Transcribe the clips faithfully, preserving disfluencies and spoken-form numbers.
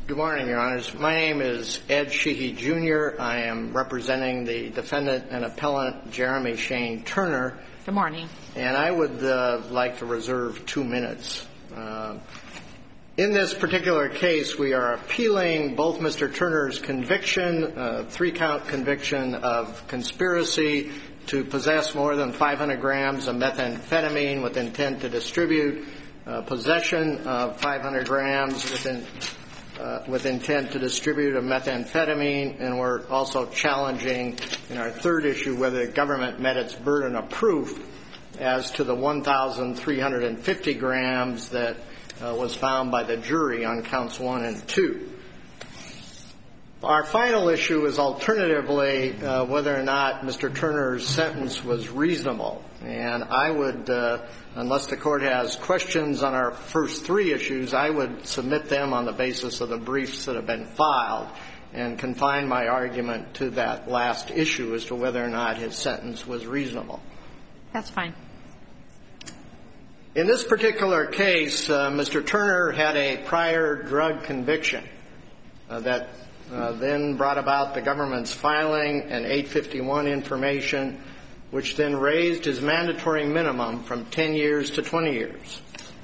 Good morning, Your Honors. My name is Ed Sheehy, Junior I am representing the defendant and appellant, Jeremy Shane Turner. Good morning. And I would uh, like to reserve two minutes. Uh, in this particular case, we are appealing both Mister Turner's conviction, uh, three-count conviction of conspiracy to possess more than five hundred grams of methamphetamine with intent to distribute, uh, possession of five hundred grams within Uh, with intent to distribute a methamphetamine, and we're also challenging in our third issue whether the government met its burden of proof as to the one thousand three hundred fifty grams that uh, was found by the jury on counts one and two. Our final issue is alternatively uh, whether or not Mister Turner's sentence was reasonable. And I would, uh, unless the Court has questions on our first three issues, I would submit them on the basis of the briefs that have been filed and confine my argument to that last issue as to whether or not his sentence was reasonable. That's fine. In this particular case, uh, Mister Turner had a prior drug conviction uh, that uh, then brought about the government's filing an eight fifty-one information, which then raised his mandatory minimum from ten years to twenty years.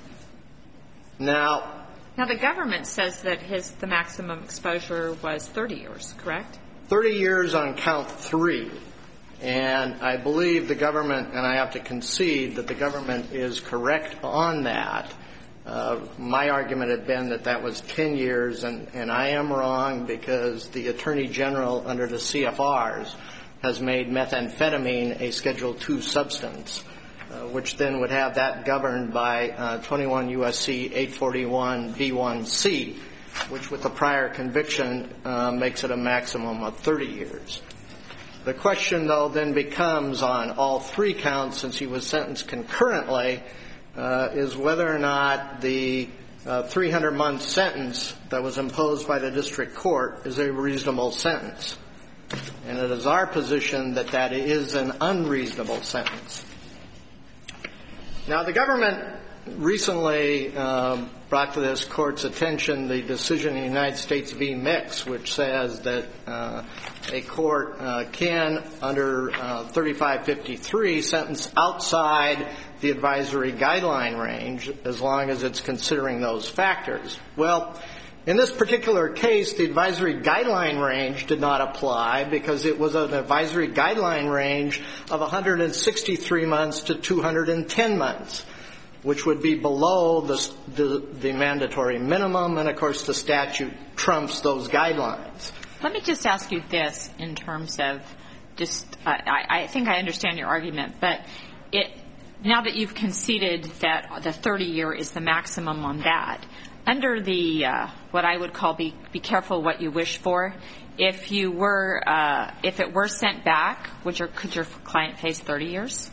Now, now the government says that his the maximum exposure was thirty years, correct? thirty years on count three. And I believe the government, and I have to concede that the government is correct on that. Uh, my argument had been that that was ten years, and, and I am wrong because the Attorney General under the C F Rs has made methamphetamine a Schedule two substance, uh, which then would have that governed by uh, twenty-one U S C eight forty-one B one C, which with the prior conviction uh, makes it a maximum of thirty years. The question, though, then becomes on all three counts, since he was sentenced concurrently, uh, is whether or not the uh, three hundred month sentence that was imposed by the district court is a reasonable sentence. And it is our position that that is an unreasonable sentence. Now, the government recently um, brought to this Court's attention the decision in the United States v. Mix, which says that uh, a court uh, can, under uh, thirty-five fifty-three, sentence outside the advisory guideline range as long as it's considering those factors. Well, in this particular case, the advisory guideline range did not apply because it was an advisory guideline range of one hundred sixty-three months to two hundred ten months, which would be below the, the, the mandatory minimum, and, of course, the statute trumps those guidelines. Let me just ask you this in terms of just uh, I, I think I understand your argument, but it now that you've conceded that the thirty year is the maximum on that, under the uh, what I would call be be careful what you wish for, if you were uh, if it were sent back, would your could your client face thirty years?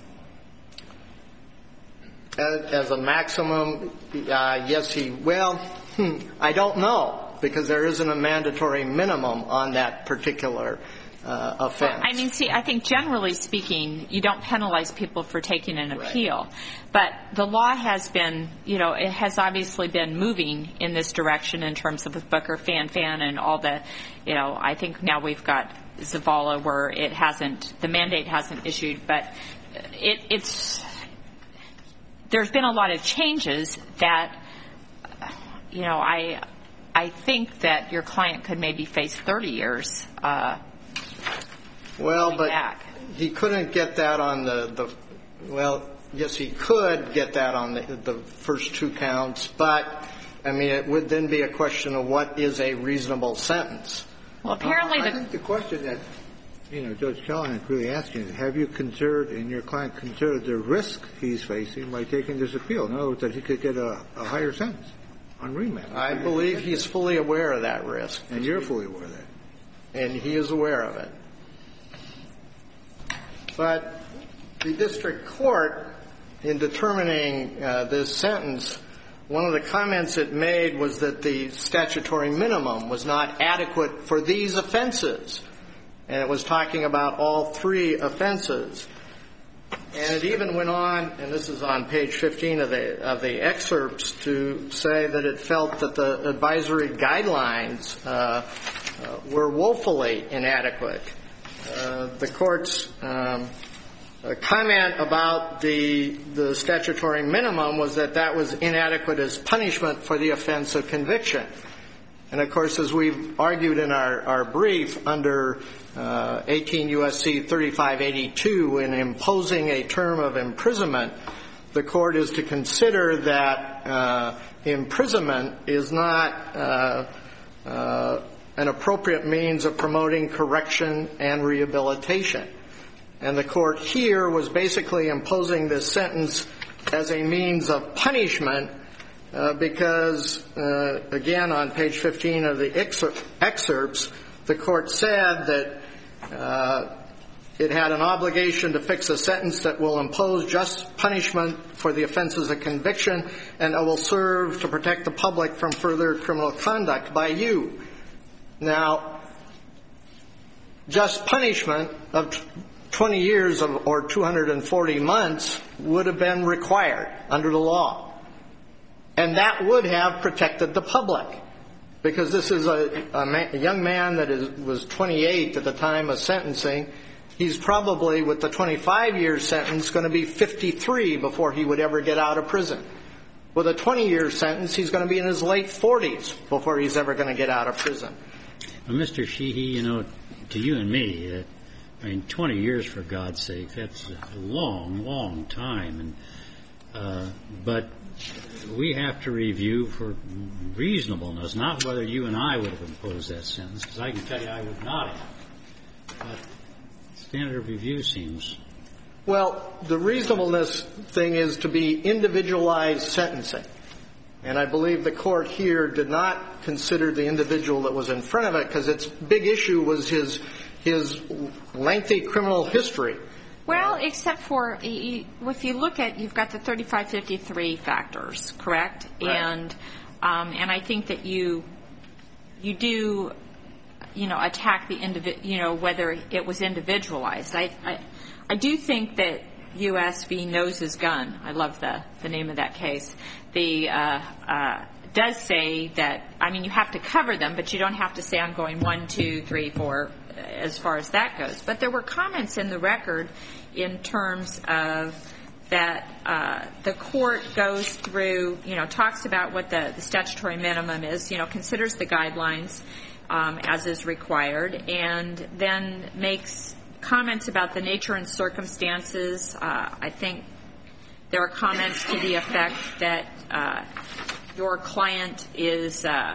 As a maximum, uh, yes, he well, hmm, I don't know, because there isn't a mandatory minimum on that particular uh, offense. Well, I mean, see, I think generally speaking, you don't penalize people for taking an appeal. Right. But the law has been, you know, it has obviously been moving in this direction in terms of with Booker, Fan Fan, and all the, you know, I think now we've got Zavala where it hasn't, the mandate hasn't issued, but it, it's, there's been a lot of changes that, you know, I, I think that your client could maybe face thirty years. Uh, well, but back. He couldn't get that on the, the, well, yes, he could get that on the, the first two counts, but, I mean, it would then be a question of what is a reasonable sentence. Well, apparently uh, I the think the question that, you know, Judge Callahan is really asking is, have you considered, and your client considered the risk he's facing by taking this appeal? In other words, that he could get a, a higher sentence on remand. I believe he's fully aware of that risk. And you're fully aware of that. And he is aware of it. But the district court, in determining uh, this sentence, one of the comments it made was that the statutory minimum was not adequate for these offenses. And it was talking about all three offenses. And it even went on, and this is on page fifteen of the of the excerpts, to say that it felt that the advisory guidelines uh, uh, were woefully inadequate. Uh, the court's um, comment about the the statutory minimum was that that was inadequate as punishment for the offense of conviction. And, of course, as we've argued in our, our brief, under uh, eighteen U S C thirty-five eighty-two, in imposing a term of imprisonment, the court is to consider that uh, imprisonment is not uh, uh, an appropriate means of promoting correction and rehabilitation. And the court here was basically imposing this sentence as a means of punishment Uh, because, uh, again, on page fifteen of the excer- excerpts, the court said that uh, it had an obligation to fix a sentence that will impose just punishment for the offenses of conviction and will serve to protect the public from further criminal conduct by you. Now, just punishment of twenty years of, or two hundred forty months would have been required under the law. And that would have protected the public, because this is a, a, man, a young man that is, was twenty-eight at the time of sentencing. He's probably, with the twenty-five year sentence, going to be fifty-three before he would ever get out of prison. With a twenty year sentence, he's going to be in his late forties before he's ever going to get out of prison. Well, Mister Sheehy, you know, to you and me, uh, I mean, twenty years, for God's sake, that's a long, long time. And uh, but we have to review for reasonableness, not whether you and I would have imposed that sentence, because I can tell you I would not have. But standard of review seems... Well, the reasonableness thing is to be individualized sentencing. And I believe the court here did not consider the individual that was in front of it, because its big issue was his his lengthy criminal history. Well, except for, if you look at, you've got the thirty-five fifty-three factors, correct? Right. And um, and I think that you you do, you know, attack the individ, you know, whether it was individualized. I, I I do think that U S v. Noses Gun, I love the the name of that case, the uh, uh, does say that, I mean, you have to cover them, but you don't have to say I'm going one, two, three, four, as far as that goes. But there were comments in the record in terms of that uh, the court goes through, you know, talks about what the, the statutory minimum is, you know, considers the guidelines um, as is required, and then makes comments about the nature and circumstances. Uh, I think there are comments to the effect that uh, your client is uh,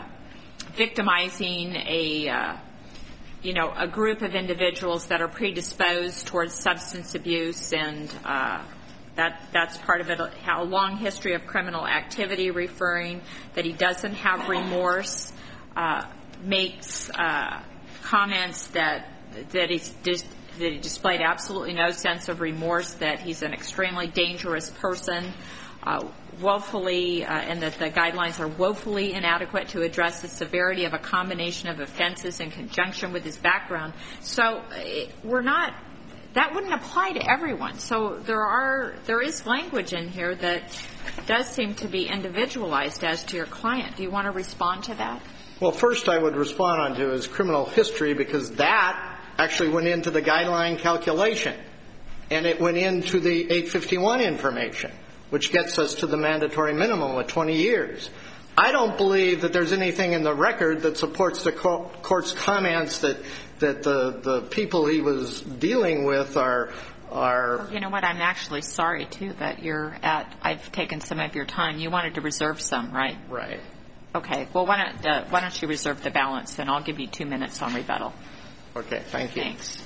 victimizing a uh, you know, a group of individuals that are predisposed towards substance abuse, and uh, that that's part of it, a long history of criminal activity, referring that he doesn't have remorse, uh, makes uh, comments that that he's dis- that he displayed absolutely no sense of remorse, that he's an extremely dangerous person, uh, woefully, uh, and that the guidelines are woefully inadequate to address the severity of a combination of offenses in conjunction with his background. So it, we're not, that wouldn't apply to everyone. So there are, there is language in here that does seem to be individualized as to your client. Do you want to respond to that? Well, first I would respond on to his criminal history, because that actually went into the guideline calculation, and it went into the eight fifty-one information, which gets us to the mandatory minimum of twenty years. I don't believe that there's anything in the record that supports the court's comments that that the the people he was dealing with are are. Well, you know what? I'm actually sorry too that you're at. I've taken some of your time. You wanted to reserve some, right? Right. Okay. Well, why don't uh, why don't you reserve the balance, and I'll give you two minutes on rebuttal. Okay. Thank you. Thanks.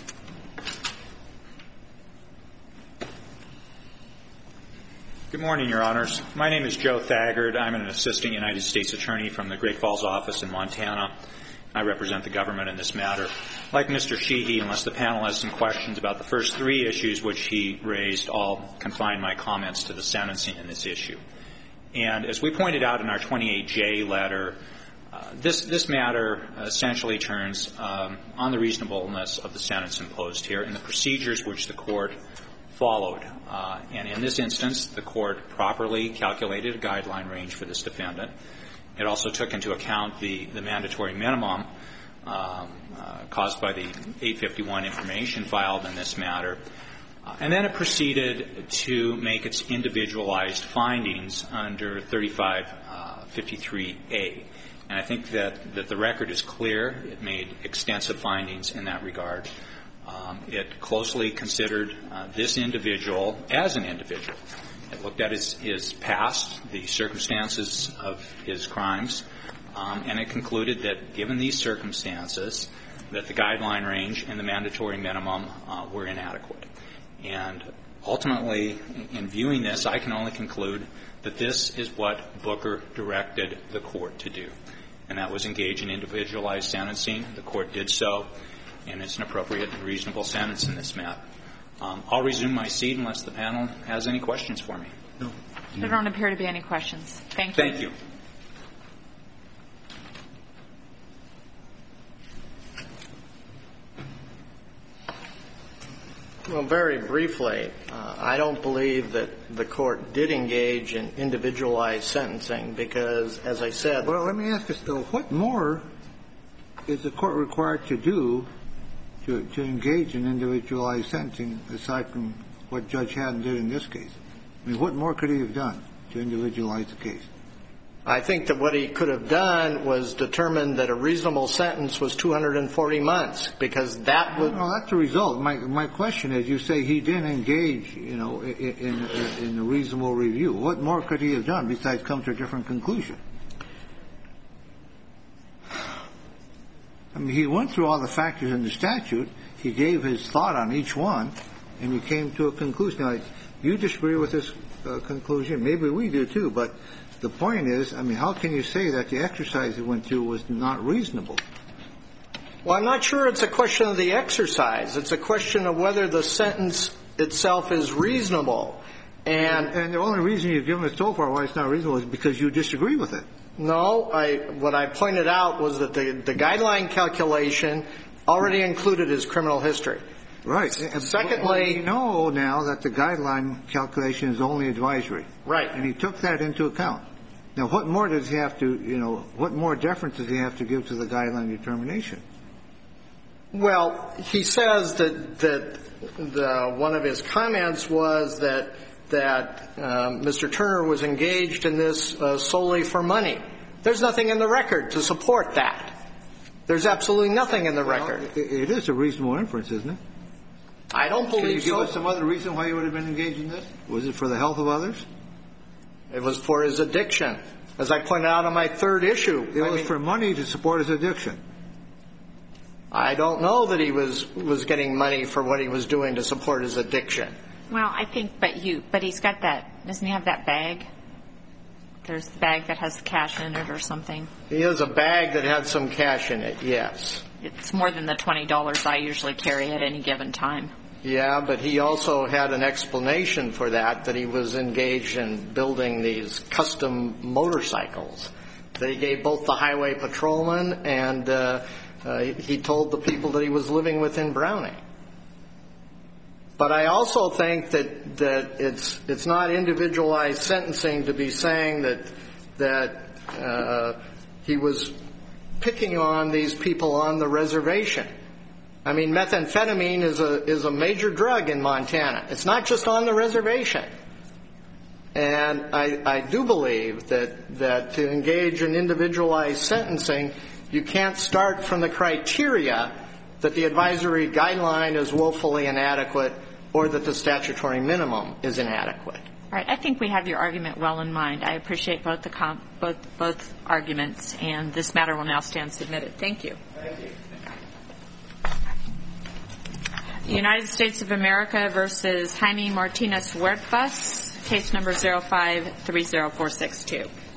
Good morning, Your Honors. My name is Joe Thagard. I'm an assistant United States attorney from the Great Falls office in Montana. I represent the government in this matter. Like Mister Sheehy, unless the panel has some questions about the first three issues which he raised, I'll confine my comments to the sentencing in this issue. And as we pointed out in our twenty-eight J letter, uh, this, this matter essentially turns um, on the reasonableness of the sentence imposed here and the procedures which the court followed. Uh, and in this instance, the court properly calculated a guideline range for this defendant. It also took into account the, the mandatory minimum um, uh, caused by the eight fifty-one information filed in this matter. Uh, and then it proceeded to make its individualized findings under thirty-five fifty-three A. And I think that, that the record is clear. It made extensive findings in that regard. Um, it closely considered uh, this individual as an individual. It looked at his, his past, the circumstances of his crimes, um, and it concluded that given these circumstances, that the guideline range and the mandatory minimum uh, were inadequate. And ultimately, in viewing this, I can only conclude that this is what Booker directed the court to do, and that was engage in individualized sentencing. The court did so, and it's an appropriate and reasonable sentence in this matter. Um, I'll resume my seat unless the panel has any questions for me. No. There don't appear to be any questions. Thank you. Thank you. Well, very briefly, uh, I don't believe that the court did engage in individualized sentencing because, as I said... Well, let me ask this, though. What more is the court required to do to, to engage in individualized sentencing aside from what Judge Haddon did in this case? I mean, what more could he have done to individualize the case? I think that what he could have done was determine that a reasonable sentence was two hundred forty months, because that would... No, that's the result. My my question is, you say he didn't engage, you know, in, in, in a reasonable review. What more could he have done besides come to a different conclusion? I mean, he went through all the factors in the statute. He gave his thought on each one, and he came to a conclusion. Now, you disagree with this uh, conclusion. Maybe we do, too, but... The point is, I mean, how can you say that the exercise he went through was not reasonable? Well, I'm not sure it's a question of the exercise. It's a question of whether the sentence itself is reasonable. And, and the only reason you've given us so far why it's not reasonable is because you disagree with it. No, I, what I pointed out was that the, the guideline calculation already included his criminal history. Right. Secondly, we know now that the guideline calculation is only advisory. Right. And he took that into account. Now, what more does he have to, you know, what more deference does he have to give to the guideline determination? Well, he says that that the, one of his comments was that that um, Mister Turner was engaged in this uh, solely for money. There's nothing in the record to support that. There's absolutely nothing in the record. Well, it, it is a reasonable inference, isn't it? I don't believe so. Can you give us some other reason why he would have been engaged in this? Was it for the health of others? It was for his addiction. As I pointed out on my third issue. It I was mean, for money to support his addiction. I don't know that he was was getting money for what he was doing to support his addiction. Well, I think, but you, but he's got that, doesn't he have that bag? There's the bag that has cash in it or something. He has a bag that had some cash in it, yes. It's more than the twenty dollars I usually carry at any given time. Yeah, but he also had an explanation for that, that he was engaged in building these custom motorcycles, that he gave both the highway patrolman and uh, uh, he told the people that he was living with in Browning. But I also think that, that it's it's not individualized sentencing to be saying that that uh, he was picking on these people on the reservation. I mean, methamphetamine is a is a major drug in Montana. It's not just on the reservation. And I, I do believe that, that to engage in individualized sentencing, you can't start from the criteria that the advisory guideline is woefully inadequate or that the statutory minimum is inadequate. All right. I think we have your argument well in mind. I appreciate both the com- both both arguments, and this matter will now stand submitted. Thank you. Thank you. United States of America versus Jaime Martinez Huertas, case number zero five three zero four six two.